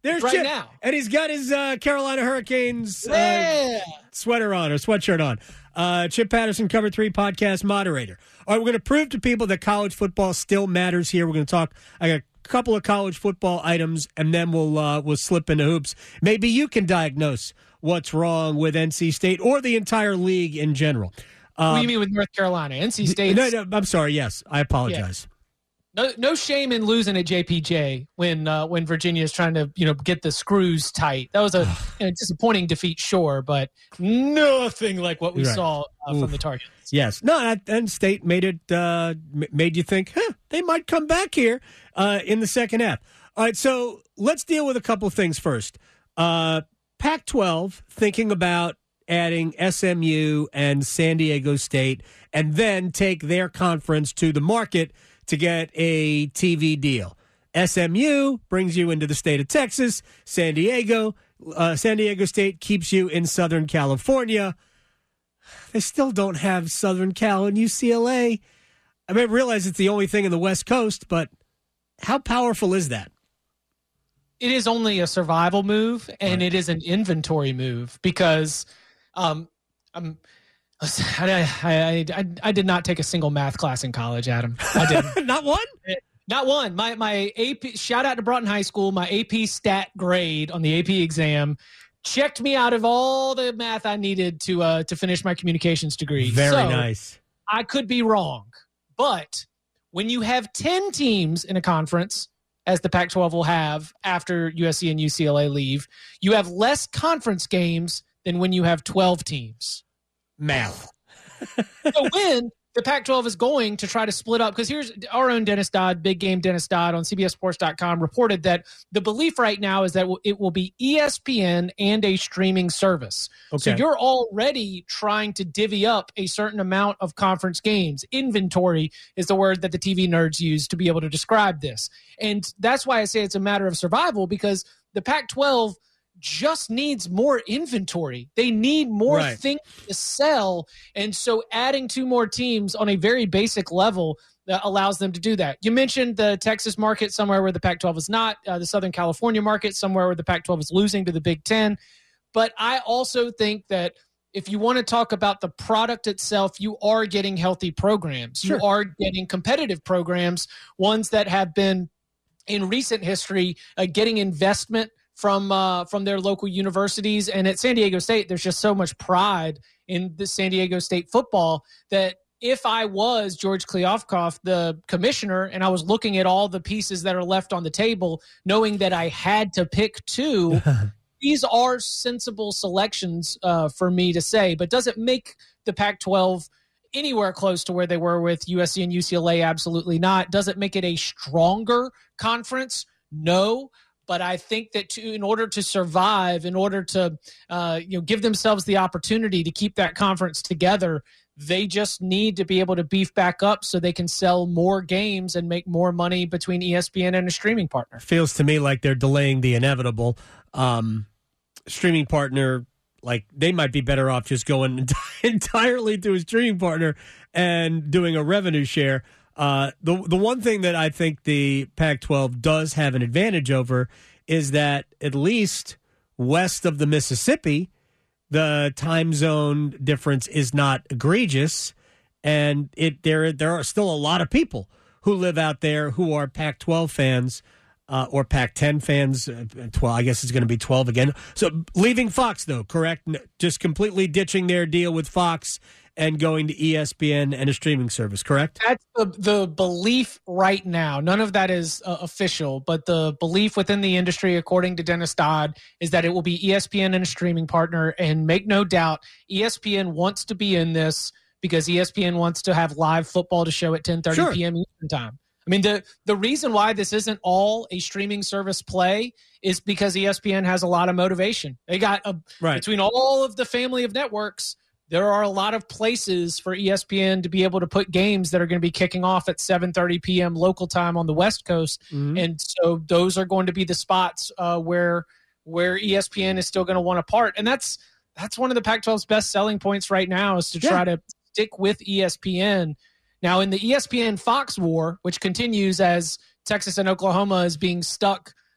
There's right Chip. now. And he's got his Carolina Hurricanes sweater on or sweatshirt on. Chip Patterson, Cover 3 podcast moderator. All right, we're going to prove to people that college football still matters here. We're going to talk. I got a couple of college football items, and then we'll slip into hoops. Maybe you can diagnose what's wrong with NC State or the entire league in general. What do you mean with North Carolina? NC State? No, I'm sorry. Yes, I apologize. No shame in losing at JPJ when Virginia is trying to get the screws tight. That was a disappointing defeat, sure, but nothing like what we saw from the Tar Heels. Yes, no, and State made you think, they might come back here in the second half. All right, so let's deal with a couple of things first. Pac-12 thinking about adding SMU and San Diego State, and then take their conference to the market to get a TV deal. SMU brings you into the state of Texas. San Diego State keeps you in Southern California. They still don't have Southern Cal and UCLA. I mean, I realize it's the only thing in the West Coast, but how powerful is that? It is only a survival move, and it is an inventory move because I did not take a single math class in college, Adam. I didn't. Not one? Not one. My AP, shout out to Broughton High School, my AP stat grade on the AP exam checked me out of all the math I needed to finish my communications degree. Very nice. I could be wrong, but when you have 10 teams in a conference, as the Pac-12 will have after USC and UCLA leave, you have less conference games than when you have 12 teams. Math. So when the Pac-12 is going to try to split up, because here's our own Dennis Dodd, Big Game Dennis Dodd on CBSSports.com reported that the belief right now is that it will be ESPN and a streaming service. Okay. So you're already trying to divvy up a certain amount of conference games. Inventory is the word that the TV nerds use to be able to describe this. And that's why I say it's a matter of survival, because the Pac-12 just needs more inventory. They need more things to sell. And so adding 2 more teams on a very basic level that allows them to do that. You mentioned the Texas market, somewhere where the Pac-12 is not, the Southern California market, somewhere where the Pac-12 is losing to the Big Ten. But I also think that if you want to talk about the product itself, you are getting healthy programs. Sure. You are getting competitive programs, ones that have been in recent history getting investment from their local universities. And at San Diego State, there's just so much pride in the San Diego State football that if I was George Kliavkoff, the commissioner, and I was looking at all the pieces that are left on the table, knowing that I had to pick 2, these are sensible selections for me to say. But does it make the Pac-12 anywhere close to where they were with USC and UCLA? Absolutely not. Does it make it a stronger conference? No. But I think that in order to survive, in order to give themselves the opportunity to keep that conference together, they just need to be able to beef back up so they can sell more games and make more money between ESPN and a streaming partner. Feels to me like they're delaying the inevitable. Streaming partner, like they might be better off just going entirely to a streaming partner and doing a revenue share. The one thing that I think the Pac-12 does have an advantage over is that at least west of the Mississippi, the time zone difference is not egregious, and there are still a lot of people who live out there who are Pac-12 fans or Pac-10 fans. 12, I guess it's going to be 12 again. So leaving Fox, though, correct? Just completely ditching their deal with Fox and going to ESPN and a streaming service, correct? That's the belief right now. None of that is official, but the belief within the industry, according to Dennis Dodd, is that it will be ESPN and a streaming partner. And make no doubt, ESPN wants to be in this because ESPN wants to have live football to show at 10:30 p.m. Eastern time. I mean, the reason why this isn't all a streaming service play is because ESPN has a lot of motivation. They got between all of the family of networks, there are a lot of places for ESPN to be able to put games that are going to be kicking off at 7:30 p.m. local time on the West Coast. Mm-hmm. And so those are going to be the spots where ESPN is still going to want a part. And that's one of the Pac-12's best selling points right now is to try to stick with ESPN. Now, in the ESPN-Fox war, which continues as Texas and Oklahoma is being stuck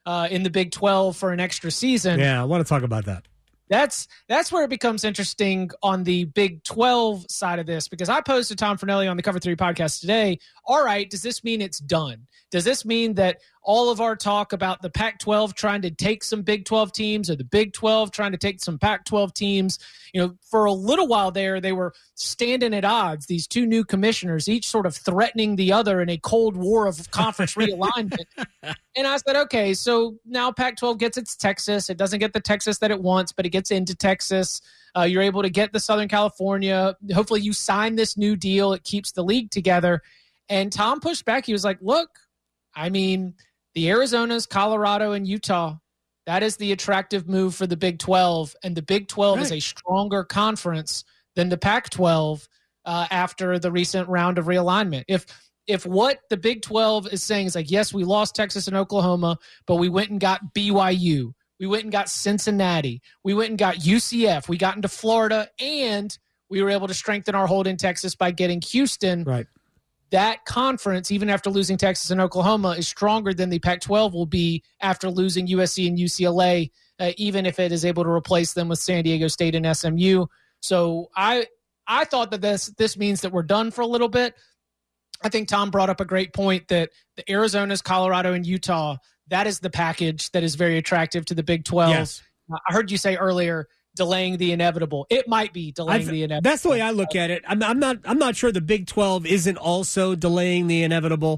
in the Big 12 for an extra season. Yeah, I want to talk about that. That's where it becomes interesting on the Big 12 side of this, because I posed to Tom Fornelli on the Cover 3 podcast today, all right, does this mean it's done? Does this mean that all of our talk about the Pac-12 trying to take some Big 12 teams or the Big 12 trying to take some Pac-12 teams, for a little while there, they were standing at odds, these two new commissioners, each sort of threatening the other in a cold war of conference realignment. And I said, okay, so now Pac-12 gets its Texas. It doesn't get the Texas that it wants, but it gets into Texas. You're able to get the Southern California. Hopefully you sign this new deal. It keeps the league together. And Tom pushed back. He was like, look, I mean, the Arizonas, Colorado, and Utah, that is the attractive move for the Big 12. And the Big 12 is a stronger conference than the Pac-12 after the recent round of realignment. If what the Big 12 is saying is like, yes, we lost Texas and Oklahoma, but we went and got BYU. We went and got Cincinnati. We went and got UCF. We got into Florida, and we were able to strengthen our hold in Texas by getting Houston. Right. That conference, even after losing Texas and Oklahoma, is stronger than the Pac-12 will be after losing USC and UCLA, even if it is able to replace them with San Diego State and SMU. So I thought that this means that we're done for a little bit. I think Tom brought up a great point that the Arizonas, Colorado, and Utah, that is the package that is very attractive to the Big 12. Yes. I heard you say earlier, delaying the inevitable. It might be delaying the inevitable. That's the way I look at it. I'm not sure the Big 12 isn't also delaying the inevitable,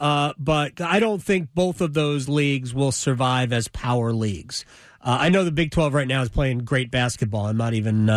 but I don't think both of those leagues will survive as power leagues. I know the Big 12 right now is playing great basketball. I'm not even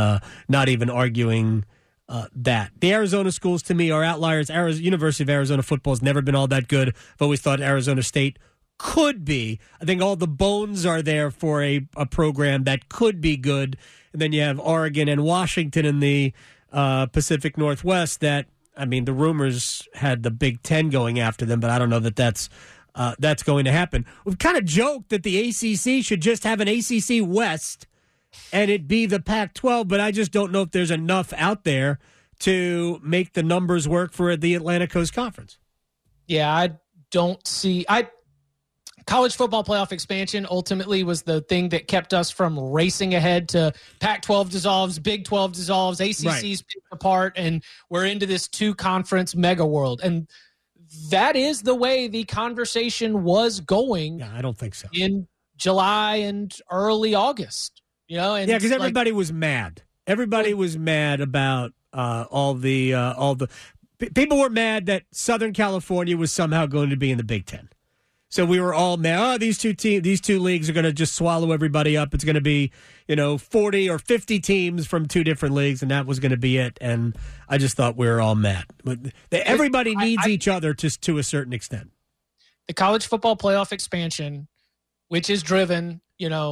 arguing that. The Arizona schools, to me, are outliers. University of Arizona football has never been all that good. I've always thought Arizona State could be. I think all the bones are there for a program that could be good. And then you have Oregon and Washington in the Pacific Northwest that, I mean, the rumors had the Big Ten going after them, but I don't know that that's going to happen. We've kind of joked that the ACC should just have an ACC West and it be the Pac-12, but I just don't know if there's enough out there to make the numbers work for the Atlantic Coast Conference. Yeah, I don't see... College football playoff expansion ultimately was the thing that kept us from racing ahead to Pac-12 dissolves, Big 12 dissolves, ACC's picked apart, and we're into this two-conference mega world. And that is the way the conversation was going. Yeah, I don't think so. In July and early August. And because everybody was mad. Everybody was mad about all the people were mad that Southern California was somehow going to be in the Big Ten. So we were all mad. These two leagues are going to just swallow everybody up. It's going to be, 40 or 50 teams from two different leagues, and that was going to be it. And I just thought we were all mad. Everybody needs each other to a certain extent. The college football playoff expansion, which is driven,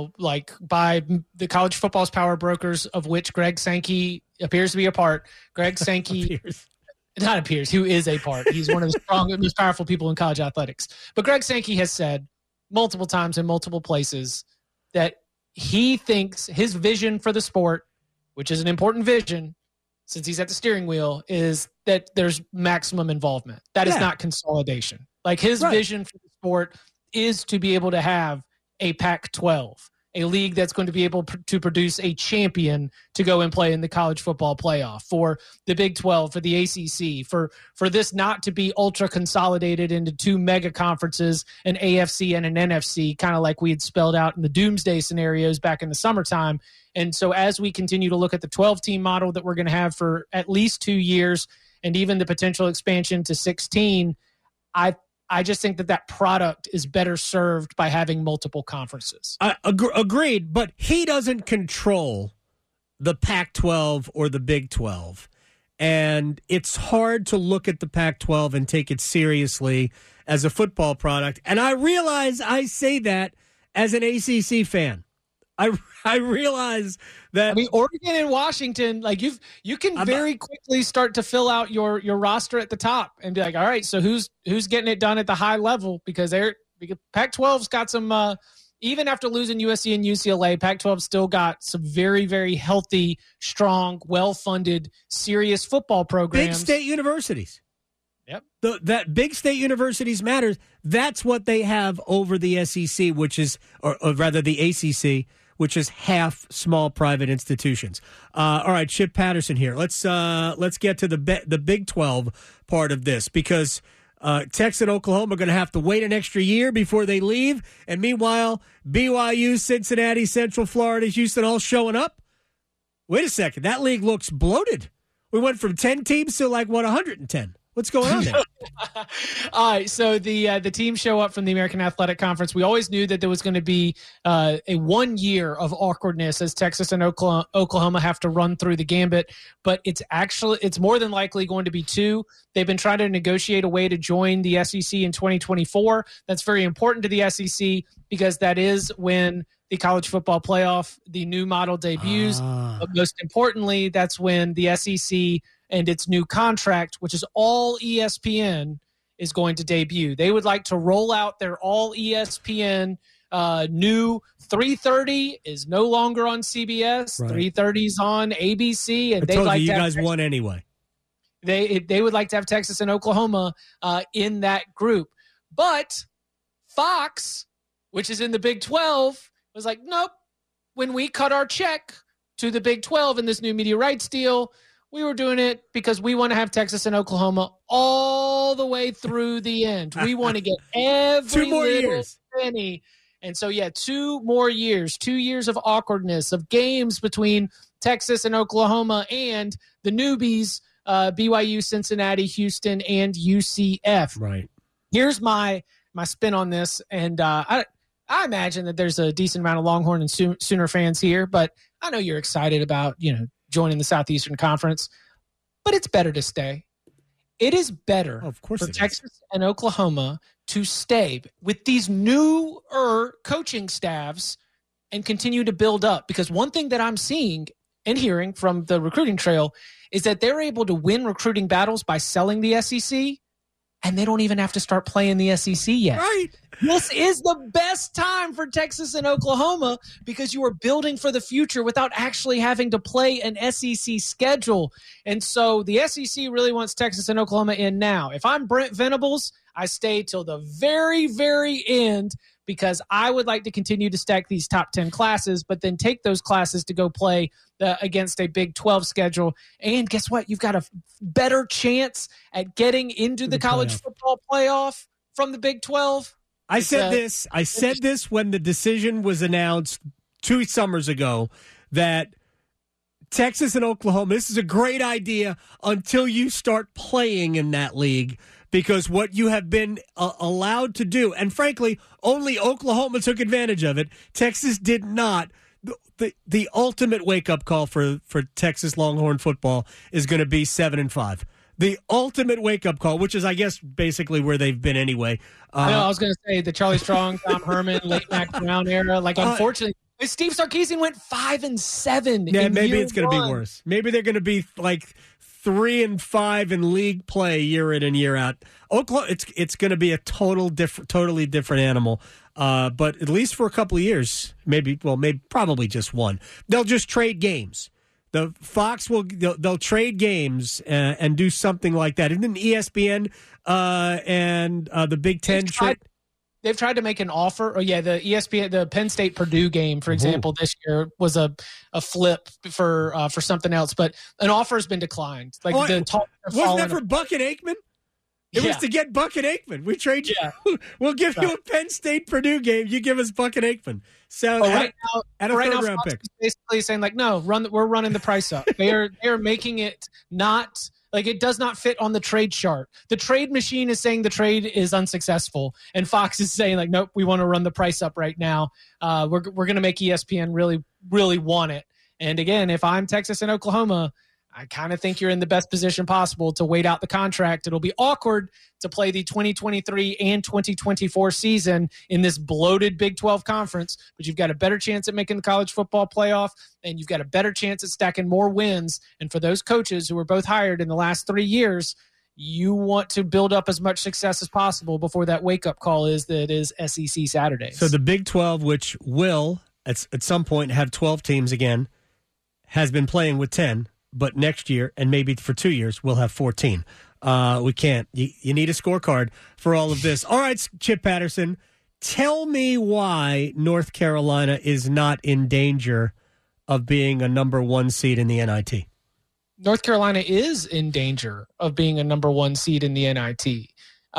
by the college football's power brokers, of which Greg Sankey appears to be a part. Greg Sankey. Not appears, who is a part. He's one of the strongest, most powerful people in college athletics. But Greg Sankey has said multiple times in multiple places that he thinks his vision for the sport, which is an important vision since he's at the steering wheel, is that there's maximum involvement. That is not consolidation. Like his vision for the sport is to be able to have a Pac-12, a league that's going to be able to produce a champion to go and play in the college football playoff, for the Big 12, for the ACC, for this not to be ultra consolidated into two mega conferences, an AFC and an NFC, kind of like we had spelled out in the doomsday scenarios back in the summertime. And so as we continue to look at the 12-team model that we're going to have for at least 2 years, and even the potential expansion to 16, I just think that product is better served by having multiple conferences. Agreed, but he doesn't control the Pac-12 or the Big 12. And it's hard to look at the Pac-12 and take it seriously as a football product. And I realize I say that as an ACC fan. I realize that. I mean, Oregon and Washington, like you can very quickly start to fill out your roster at the top and be like, all right, so who's getting it done at the high level? Because Pac-12's got some, even after losing USC and UCLA, Pac-12 still got some very, very healthy, strong, well-funded, serious football programs. Big state universities. Yep. That big state universities matters. That's what they have over the SEC, which is, or rather the ACC, which is half small private institutions. All right, Chip Patterson here. Let's get to the Big 12 part of this, because Texas and Oklahoma are going to have to wait an extra year before they leave, and meanwhile, BYU, Cincinnati, Central Florida, Houston, all showing up. Wait a second, that league looks bloated. We went from 10 teams to 110. What's going on there? All right, so the teams show up from the American Athletic Conference. We always knew that there was going to be a 1 year of awkwardness as Texas and Oklahoma have to run through the gambit, but it's more than likely going to be 2. They've been trying to negotiate a way to join the SEC in 2024. That's very important to the SEC because that is when the college football playoff, the new model debuts. But most importantly, that's when the SEC and its new contract, which is all ESPN, is going to debut. They would like to roll out their all ESPN new 3:30 is no longer on CBS. Right. 3:30 is on ABC, and I told you guys won anyway. They would like to have Texas and Oklahoma in that group, but Fox, which is in the Big 12, was like, nope. When we cut our check to the Big 12 in this new media rights deal, we were doing it because we want to have Texas and Oklahoma all the way through the end. We want to get every 2 more years. penny. And so, 2 more years, 2 years of awkwardness, of games between Texas and Oklahoma and the newbies, BYU, Cincinnati, Houston, and UCF. Right. Here's my spin on this, and I imagine that there's a decent amount of Longhorn and Sooner fans here, but I know you're excited about, joining the Southeastern Conference, but it's better to stay. It is better for Texas and Oklahoma to stay with these newer coaching staffs and continue to build up, because one thing that I'm seeing and hearing from the recruiting trail is that they're able to win recruiting battles by selling the SEC, and they don't even have to start playing the SEC yet. Right. This is the best time for Texas and Oklahoma because you are building for the future without actually having to play an SEC schedule. And so the SEC really wants Texas and Oklahoma in now. If I'm Brent Venables, I stay till the very, very end because I would like to continue to stack these top 10 classes, but then take those classes to go play against a Big 12 schedule. And guess what? You've got a better chance at getting into the college football playoff from the Big 12. I said this when the decision was announced 2 summers ago that Texas and Oklahoma, this is a great idea until you start playing in that league, because what you have been allowed to do, and frankly, only Oklahoma took advantage of it. Texas did not. The ultimate wake-up call for Texas Longhorn football is going to be 7-5. The ultimate wake-up call, which is, I guess, basically where they've been anyway. I was going to say the Charlie Strong, Tom Herman, late Mac Brown era. Unfortunately, Steve Sarkisian went 5-7. Yeah, maybe it's going to be worse. Maybe they're going to be 3-5 in league play year in and year out. Oklahoma, it's going to be a totally different animal. But at least for a couple of years, maybe probably just one. They'll just trade games. The Fox they'll trade games and do something like that. And then ESPN and the Big Ten they've tried to make an offer. Oh yeah, the ESPN, the Penn State Purdue game, for example, this year was a flip for something else, but an offer has been declined. Wasn't that for Buck and Aikman? It was to get Buck and Aikman. We trade you. Yeah. We'll give you a Penn State Purdue game. You give us Buck and Aikman. So right now, round pick. Basically saying no, we're running the price up. They're making it not it does not fit on the trade chart. The trade machine is saying the trade is unsuccessful, and Fox is saying nope, we want to run the price up right now. We're going to make ESPN really, really want it. And again, if I'm Texas and Oklahoma, I kind of think you're in the best position possible to wait out the contract. It'll be awkward to play the 2023 and 2024 season in this bloated Big 12 conference, but you've got a better chance at making the college football playoff, and you've got a better chance at stacking more wins. And for those coaches who were both hired in the last 3 years, you want to build up as much success as possible before that wake-up call is SEC Saturdays. So the Big 12, which will at some point have 12 teams again, has been playing with 10. But next year, and maybe for 2 years, we'll have 14. We can't. You need a scorecard for all of this. All right, Chip Patterson, tell me why North Carolina is not in danger of being a number 1 seed in the NIT. North Carolina is in danger of being a number 1 seed in the NIT.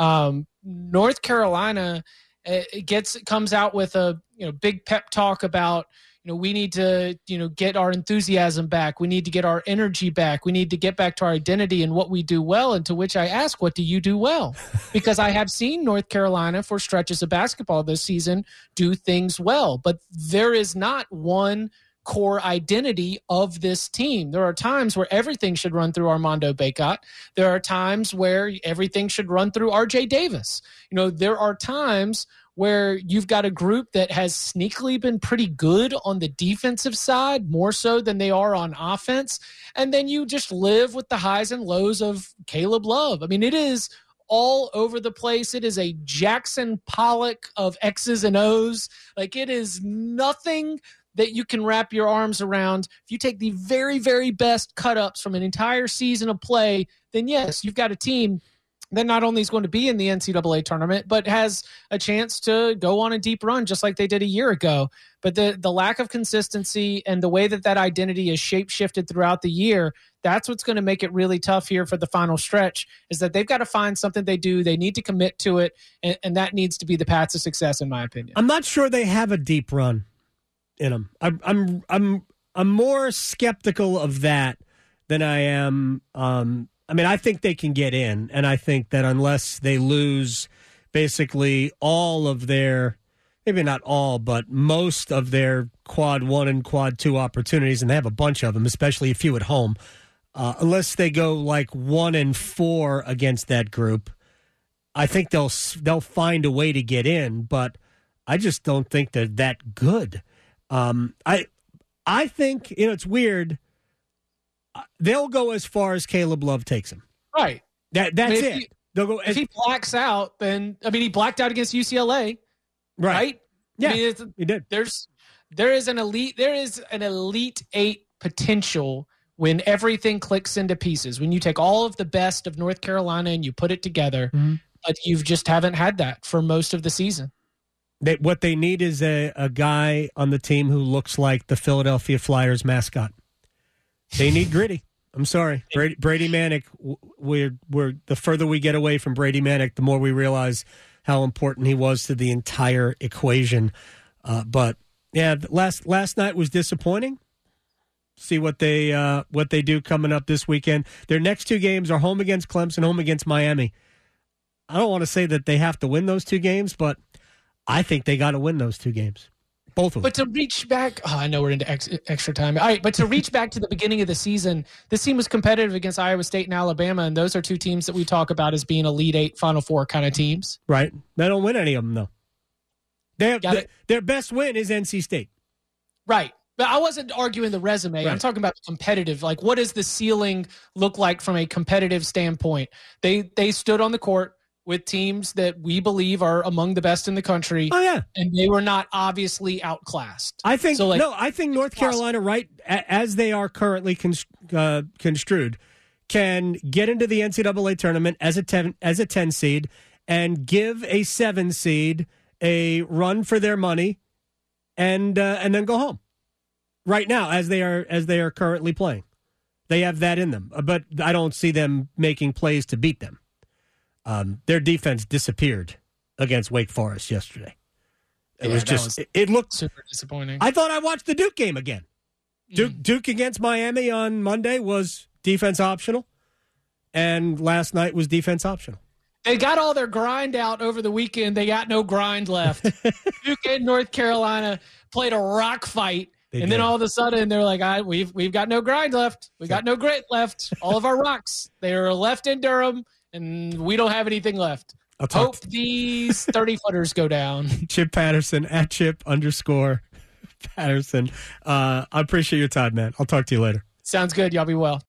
North Carolina comes out with a big pep talk about we need to get our enthusiasm back. We need to get our energy back. We need to get back to our identity and what we do well. And to which I ask, what do you do well? Because I have seen North Carolina for stretches of basketball this season do things well, but there is not one core identity of this team. There are times where everything should run through Armando Bacot. There are times where everything should run through RJ Davis. There are times where you've got a group that has sneakily been pretty good on the defensive side, more so than they are on offense. And then you just live with the highs and lows of Caleb Love. I mean, it is all over the place. It is a Jackson Pollock of X's and O's. Like, it is nothing that you can wrap your arms around. If you take the very, very best cut-ups from an entire season of play, then yes, you've got a team that not only is going to be in the NCAA tournament, but has a chance to go on a deep run just like they did a year ago. But the lack of consistency and the way that identity is shape-shifted throughout the year, that's what's going to make it really tough here for the final stretch, is that they've got to find something they do. They need to commit to it, and that needs to be the path to success, in my opinion. I'm not sure they have a deep run in them. I'm more skeptical of that than I am. I think they can get in, and I think that unless they lose basically all of their, maybe not all, but most of their quad 1 and quad 2 opportunities, and they have a bunch of them, especially a few at home, unless they go like 1-4 against that group, I think they'll find a way to get in, but I just don't think they're that good. I think, it's weird. They'll go as far as Caleb Love takes them. Right. That's it. They'll go. If he blacks out, then he blacked out against UCLA. Right? Yeah. He did. There is an Elite 8 potential when everything clicks into pieces. When you take all of the best of North Carolina and you put it together, but you just haven't had that for most of the season. What they need is a guy on the team who looks like the Philadelphia Flyers mascot. They need gritty. I'm sorry. Brady Manick, we're the further we get away from Brady Manick, the more we realize how important he was to the entire equation. But yeah, last night was disappointing. See what they do coming up this weekend. Their next 2 games are home against Clemson, home against Miami. I don't want to say that they have to win those 2 games, but I think they got to win those 2 games. Both of them. But to reach back, I know we're into extra time. All right, but to reach back to the beginning of the season, this team was competitive against Iowa State and Alabama, and those are 2 teams that we talk about as being Elite 8, Final Four kind of teams. Right. They don't win any of them, though. Their best win is NC State. Right. But I wasn't arguing the resume. Right. I'm talking about the competitive. Like, what does the ceiling look like from a competitive standpoint? They stood on the court with teams that we believe are among the best in the country. Oh, yeah. And they were not obviously outclassed. I think North Carolina, right, as they are currently construed, can get into the NCAA tournament as a 10 seed and give a 7 seed a run for their money and then go home. Right now, as they are currently playing. They have that in them. But I don't see them making plays to beat them. Their defense disappeared against Wake Forest yesterday. It looked super disappointing. I thought I watched the Duke game again. Duke against Miami on Monday was defense optional, and last night was defense optional. They got all their grind out over the weekend. They got no grind left. Duke and North Carolina played a rock fight. Then all of a sudden they're like, we've got no grind left. We got no grit left. All of our rocks, they are left in Durham. And we don't have anything left. Hope these 30-footers go down. Chip Patterson, at Chip_Patterson. I appreciate your time, man. I'll talk to you later. Sounds good. Y'all be well.